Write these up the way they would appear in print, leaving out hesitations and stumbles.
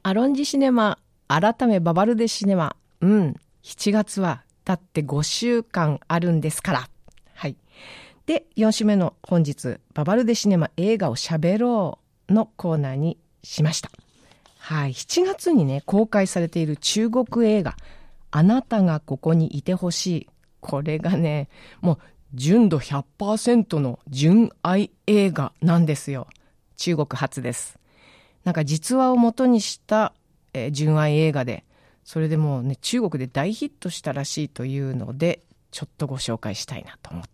アロンジシネマ、改めババルデシネマ。7月はだって5週間あるんですから。はい。で、4週目の本日、ババルデシネマ映画を喋ろうのコーナーにしました。はい。7月にね、公開されている中国映画、あなたがここにいてほしい。これがね、もう純度 100% の純愛映画なんですよ。中国初です。なんか実話を元にした、純愛映画で、それでもうね、中国で大ヒットしたらしいというので、ちょっとご紹介したいなと思って、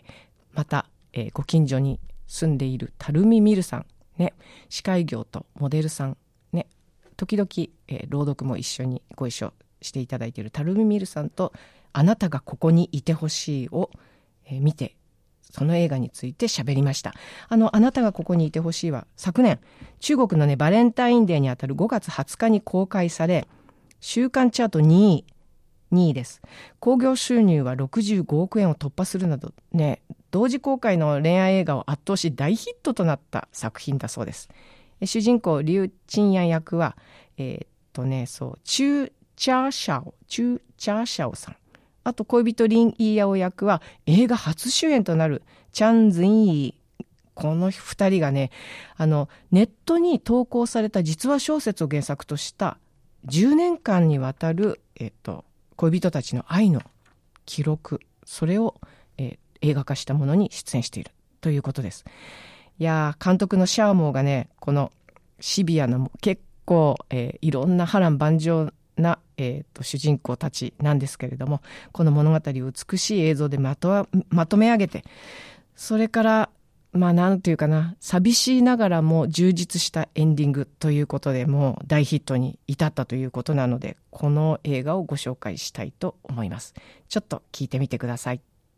また、ご近所に住んでいるタルミミルさん、ね、司会業とモデルさん、ね、時々、朗読も一緒にご一緒していただいているタルミミルさんと、あなたがここにいてほしいを、見て、その映画について喋りました。あなたがここにいてほしいは、昨年、中国のね、バレンタインデーにあたる5月20日に公開され、週間チャート2位です。興行収入は65億円を突破するなど、ね、同時公開の恋愛映画を圧倒し大ヒットとなった作品だそうです。主人公、リュウ・チンヤン役は、チュー・チャーシャオさん。あと恋人リン・イーヤオ役は映画初主演となるチャン・ズンイー。この二人がね、ネットに投稿された実話小説を原作とした10年間にわたる、恋人たちの愛の記録、それを、映画化したものに出演しているということです。いやー、監督のシャーモーがね、このシビアな結構、いろんな波乱万丈な、主人公たちなんですけれども、この物語を美しい映像でまとめ上げて、それからなんていうかな、寂しいながらも充実したエンディングということでもう大ヒットに至ったということなので、この映画をご紹介したいと思います。ちょっと聞いてみてください。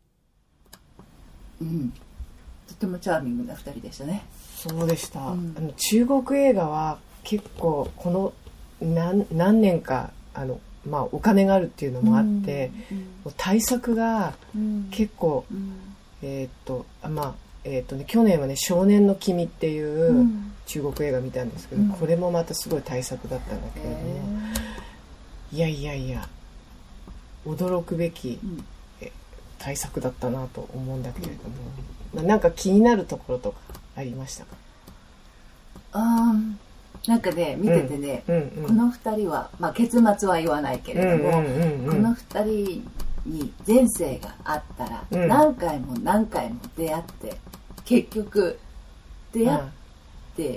とてもチャーミングな2人でしたね。 そうでした、中国映画は結構この何年かお金があるっていうのもあって、大作が結構、去年はね、少年の君っていう中国映画見たんですけど、これもまたすごい大作だったんだけれども、いや驚くべき、大作だったなと思うんだけれども、なんか気になるところとかありましたか？ なんかね、見ててね、この2人は、結末は言わないけれども、この2人に前世があったら、何回も何回も出会って、結局出会って、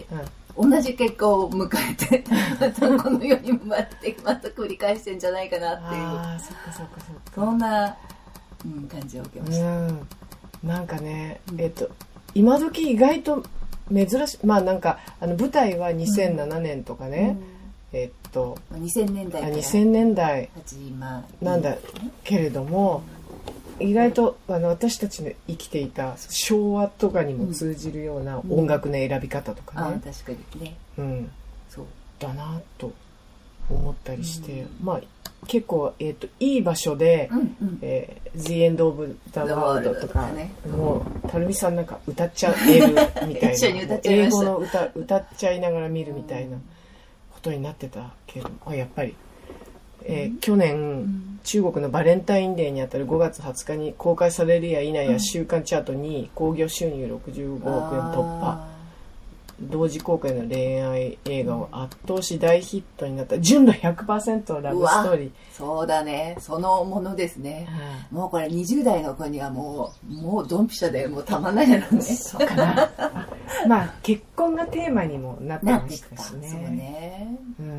同じ結果を迎えてまたこの世に生まれてまた繰り返してんじゃないかなっていう、そんな、感じを受けました。 なんかね、今時意外と珍しい、なんか舞台は2007年とかね、 2000年代から 2000年代なんだけれども、意外と私たちの生きていた昭和とかにも通じるような音楽の選び方とかね、 確かにね、 そうだなと思ったりして、結構、いい場所で、The End of the World とか、もうたるみさんなんか歌っちゃえるみたいな英語の歌っちゃいながら見るみたいなことになってたけど、やっぱり、去年、中国のバレンタインデーにあたる5月20日に公開されるや否や週間チャート2位、興行収入65億円突破、同時公開の恋愛映画を圧倒し大ヒットになった純度 100% のラブストーリー。 そうだね、そのものですね、もうこれ20代の子にはもうドンピシャでもうたまんないやろね。 そうかな結婚がテーマにもなってましたしね。 そうね、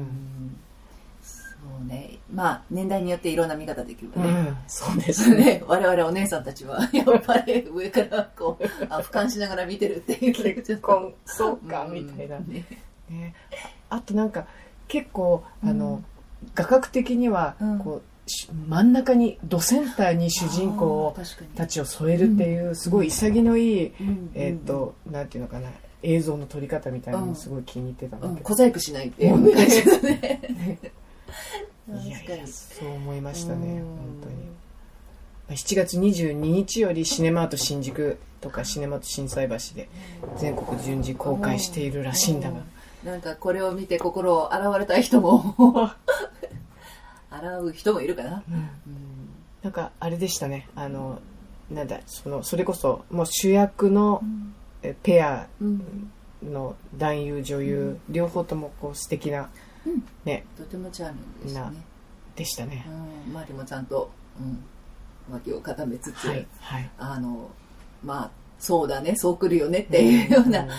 そうね、年代によっていろんな見方できるね、 そうですね。 我々お姉さんたちはやっぱり上からこう俯瞰しながら見てるっていう結婚そうかみたいな、あとなんか結構画角的にはこう真ん中にドセンターに主人公たちを添えるっていうすごい潔いなんていうのかな、映像の撮り方みたいなのすごい気に入ってたんだけど、 小細工しないっていう感じだね。 いやそう思いましたね、本当に。7月22日よりシネマート新宿とかシネマート心斎橋で全国順次公開しているらしいんだが、 なんかこれを見て心を洗われたい人も洗う人もいるかな、うんうん、 なんかあれでしたね、なんだそれこそもう主役のペアの男優女優、両方ともこう素敵な、ね、 とてもチャーミングでしたね。 でしたね。 周りもちゃんと、脇を固めつつ、はいはい、まあそうだね、そう来るよねっていうような、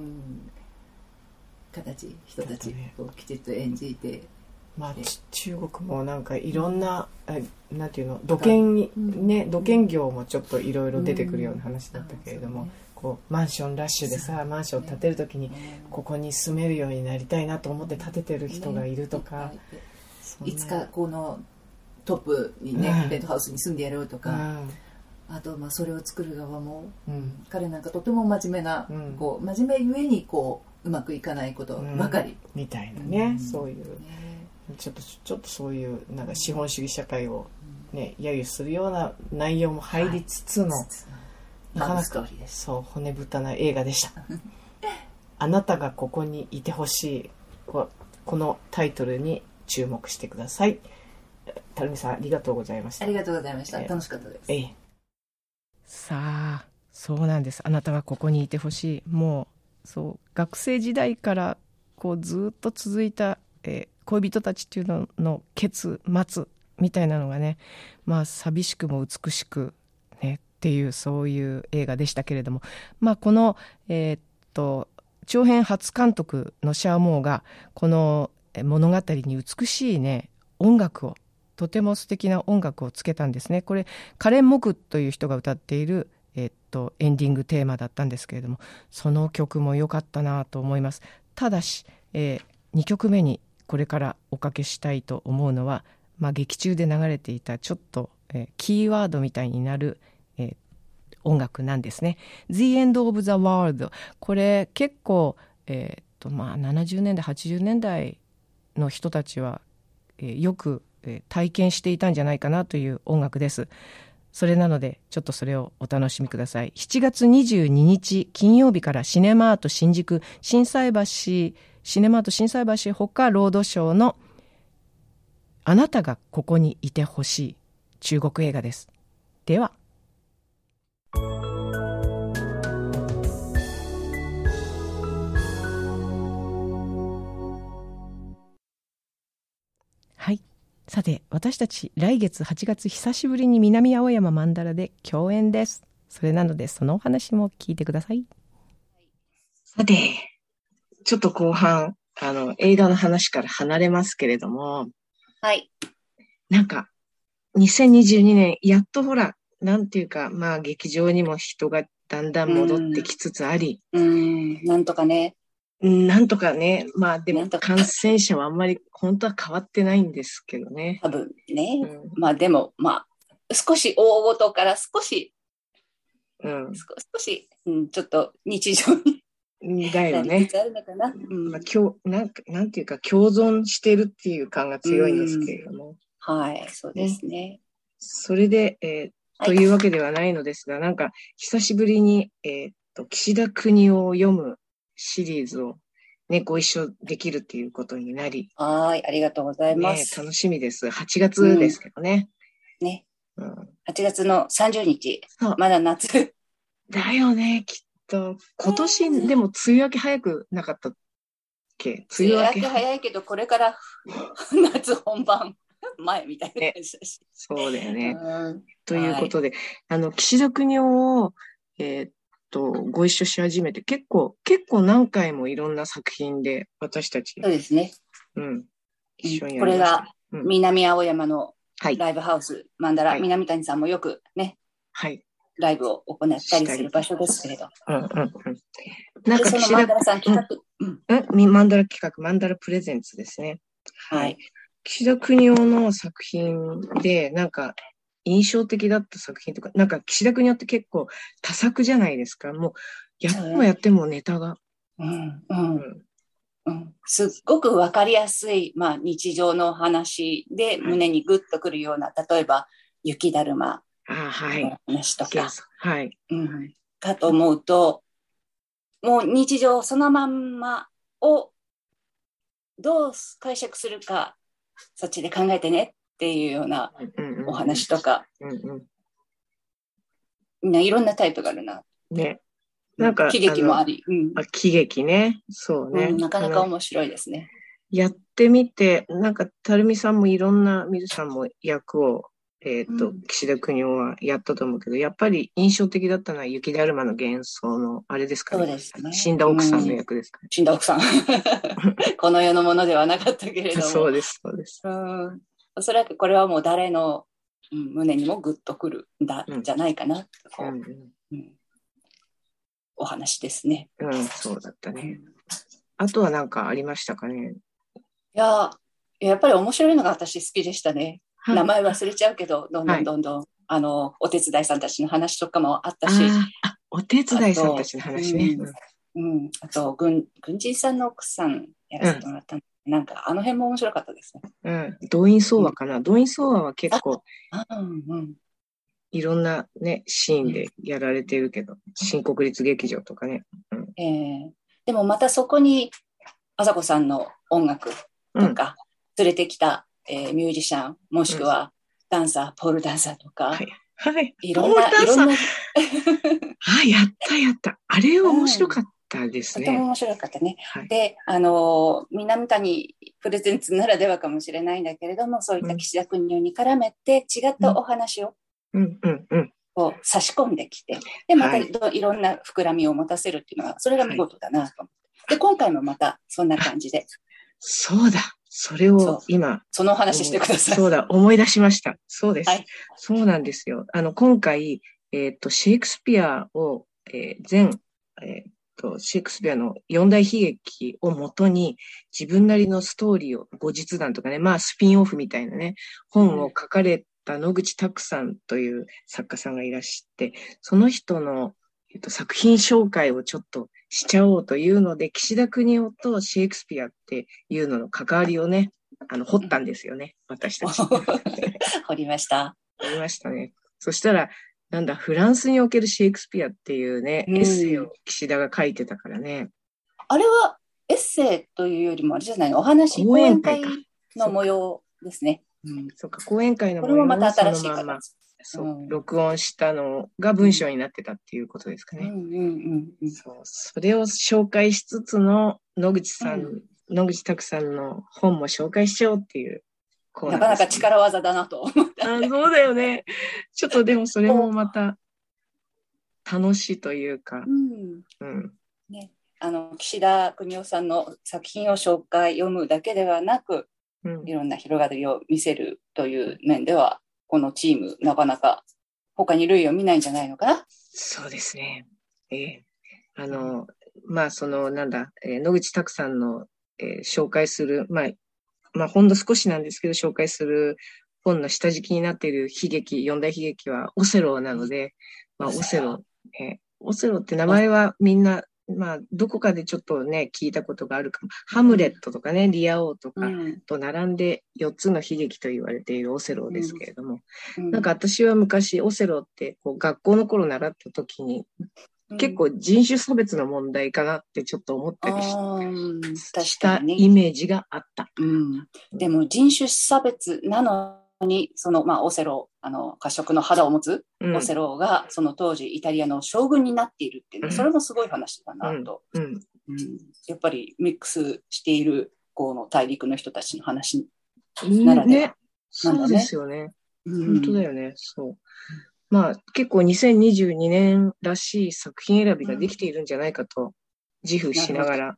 人たちをきちっと演じて。 まあ、中国もなんかいろんな、なんていうの、土建業もちょっといろいろ出てくるような話だったけれども、こうマンションラッシュでさ、マンションを建てるときにここに住めるようになりたいなと思って建ててる人がいるとか、 いつかこのトップにね、ペントハウスに住んでやろうとか、あとまあそれを作る側も、彼なんかとても真面目な、こう真面目ゆえにこううまくいかないことばかり、 みたいなね、そういうちょっとそういうなんか資本主義社会をね、揶揄するような内容も入りつつの、なかなかそう骨太な映画でしたあなたがここにいてほしい、このタイトルに注目してください。たるみさんありがとうございました。 ありがとうございました。楽しかったです。 さあ、そうなんです。あなたがここにいてほしい。もうそう学生時代からこうずっと続いた、恋人たちっていうのの結末みたいなのがね、まあ寂しくも美しくねっていう、そういう映画でしたけれども、まあこの長編初監督のシャーモーがこの物語に美しいね音楽を、とても素敵な音楽をつけたんですね。これカレン・モクという人が歌っているエンディングテーマだったんですけれども、その曲も良かったなと思います。ただし、2曲目にこれからおかけしたいと思うのは、まあ、劇中で流れていたちょっと、キーワードみたいになる、音楽なんですね。The End of the World。これ結構、まあ、70年代80年代の人たちは、よく、体験していたんじゃないかなという音楽です。それなのでちょっとそれをお楽しみください。7月22日金曜日からシネマアート新宿シネマアート心斎橋ほかロードショーのあなたがここにいてほしい中国映画です。では。はい。さて、私たち来月8月久しぶりに南青山曼荼羅で共演です。それなのでそのお話も聞いてください。さて、ちょっと後半、映画の話から離れますけれども、 はい。 なんか、2022年、やっとほら、なんていうか、まあ、劇場にも人がだんだん戻ってきつつあり。 なんとかね。 なんとかね。まあ、でも、感染者はあんまり、本当は変わってないんですけどね。 多分ね。まあ、でも、まあ、少し大ごとから少し、少し、ちょっと日常に。 だよね。まあ、なんていうか、共存してるっていう感が強いんですけれども。 はい、そうですね。 それで、というわけではないのですが、なんか、久しぶりに、岸田国夫を読むシリーズをね、ご一緒できるっていうことになり。 はい、ありがとうございます。 楽しみです。8月ですけどね。 ね。8月の30日。まだ夏。 だよね、きっと。今年、でも梅雨明け早くなかったっけ？ 梅雨明け早いけど、これから夏本番前みたいな感じだし。 そうだよね。ということで、岸田国夫を、ご一緒し始めて、結構何回もいろんな作品で私たち。 そうですね。 一緒にやりました。 これが南青山のライブハウス、曼荼羅、南谷さんもよくね。 はい。 ライブを行ったりする場所ですけれど。 なんか岸田曼荼羅さん企画。 曼荼羅企画、曼荼羅プレゼンツですね。はい。岸田国夫の作品で、なんか印象的だった作品とか、なんか岸田国夫って結構多作じゃないですか。もう、やってもネタが。 すっごくわかりやすい、まあ、日常の話で胸にグッとくるような、例えば、雪だるま。 の話とか、 はいかと思うと、もう日常そのまんまをどう解釈するか、そっちで考えてねっていうようなお話とか、いろんなタイプがあるな。 ね。なんか、 喜劇もあり。 喜劇ね。そうね。 なかなか面白いですね。 やってみて、なんか、垂水さんもいろんな、水さんも役を、岸田邦夫はやったと思うけど、やっぱり印象的だったのは雪だるまの幻想の、あれですかね。 そうですね。 死んだ奥さんの役ですかね。 死んだ奥さん。この世のものではなかったけれども。 そうです、そうです。 おそらくこれはもう誰の胸にもグッとくるんだ、じゃないかな、お話ですね。 そうだったね。あとは何かありましたかね。 やっぱり面白いのが私好きでしたね。名前忘れちゃうけど、どんどん、お手伝いさんたちの話とかもあったし。 お手伝いさんたちの話ね。 あと、軍人さんの奥さんやらせてもらったの。なんか、あの辺も面白かったですね。 動員相和かな。動員相和は結構、いろんなね、シーンでやられてるけど、新国立劇場とかね。 でもまたそこに、あさこさんの音楽とか、連れてきた、ミュージシャン、もしくはダンサー、ポールダンサーとか、いろんな。やった。あれは面白かったですね。 とても面白かったね。で、南谷プレゼンツならではかもしれないんだけれども、そういった岸田邦夫に絡めて違ったお話を、差し込んできて、で、またいろんな膨らみを持たせるっていうのは、それが見事だなと思って。で、今回もまたそんな感じで。 そうだ。それを今。 その話してください。 そうだ。思い出しました。そうです。そうなんですよ。今回、シェイクスピアを、シェイクスピアの四大悲劇をもとに自分なりのストーリーを、後日談とかね、スピンオフみたいなね、本を書かれた野口拓さんという作家さんがいらっしゃって、その人の、作品紹介をちょっとしちゃおうというので、岸田邦夫とシェイクスピアっていうのの関わりをね、掘ったんですよね、私たち。 掘りました。 掘りましたね。そしたら、フランスにおけるシェイクスピアっていうね、エッセイを岸田が書いてたからね。 あれはエッセイというよりもあれじゃないの、お話、講演会の模様ですね。 そうか、講演会の模様これもまた新しい形。 録音したのが文章になってたっていうことですかね。それを紹介しつつの野口拓さんの本も紹介しちゃおうっていうコーナーですね。 なかなか力技だなと思った。 そうだよね。ちょっとでもそれもまた楽しいというか。 岸田邦夫さんの作品を読むだけではなく、いろんな広がりを見せるという面では、このチーム、なかなか他に類を見ないんじゃないのかな。 そうですね。野口拓さんの、紹介する、ほんの少しなんですけど、紹介する本の下敷きになっている四大悲劇はオセロなので、オセロって名前はみんな、どこかでちょっとね、聞いたことがあるかも。ハムレットとかね、リア王とかと並んで4つの悲劇と言われているオセロですけれども、なんか私は昔オセロって学校の頃習った時に、結構人種差別の問題かなってちょっと思ったりしたイメージがあった。 でも人種差別なのに、オセロ、褐色の肌を持つオセロが、その当時イタリアの将軍になっているっていうの、それもすごい話だなと。やっぱりミックスしている、この大陸の人たちの話ならでは。 そうですよね。本当だよね。そう。結構2022年らしい作品選びができているんじゃないかと自負しながら。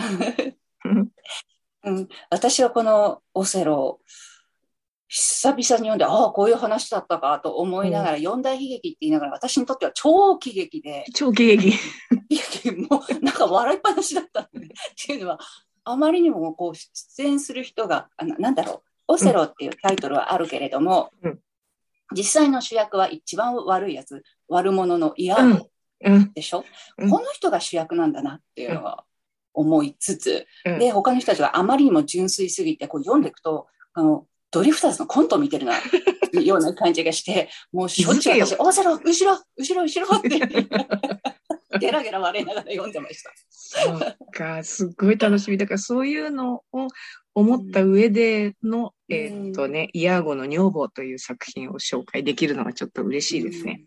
私はこのオセロ、久々に読んで、こういう話だったかと思いながら、四大悲劇って言いながら、私にとっては超喜劇で。 超喜劇。 もうなんか笑いっぱなしだったんで。っていうのは、あまりにも出演する人が、オセロっていうタイトルはあるけれども、実際の主役は一番悪いやつ、悪者のイアーでしょ、この人が主役なんだなっていうのは思いつつ、で、他の人たちがあまりにも純粋すぎて、読んでいくと、ドリフターズのコントを見てるな、ような感じがして、もうしょっちゅう私、オセロ、後ろって。 ゲラゲラ笑いながら読んでました。 そうか、すっごい楽しみ。だからそういうのを思った上での、イヤーゴの女房という作品を紹介できるのはちょっと嬉しいですね。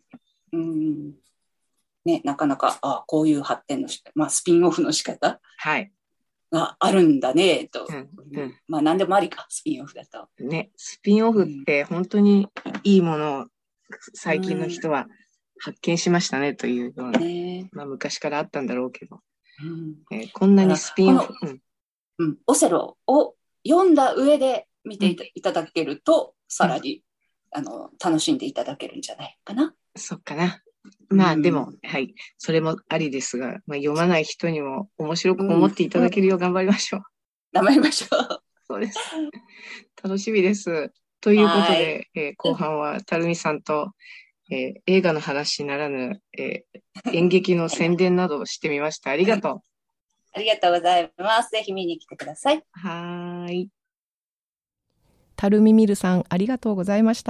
ね、なかなか、こういう発展のスピンオフの仕方があるんだね、と。何でもありか、スピンオフだと。 ね、スピンオフって本当にいいものを最近の人は発見しましたねというような、昔からあったんだろうけど、こんなにスピンオフ、 オセロを読んだ上で見ていただけると、さらに、楽しんでいただけるんじゃないかな。 そっかな。でも、はい、それもありですが、読まない人にも面白く思っていただけるよう頑張りましょう。 頑張りましょう。 そうです。楽しみです。ということで、後半はたるみさんと、映画の話ならぬ、演劇の宣伝などをしてみました。ありがとう。 ありがとうございます。ぜひ見に来てください。 はい。 たるみみるさん、ありがとうございました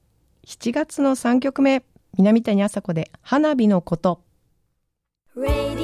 。7月の3曲目、南谷あさこで花火のこと。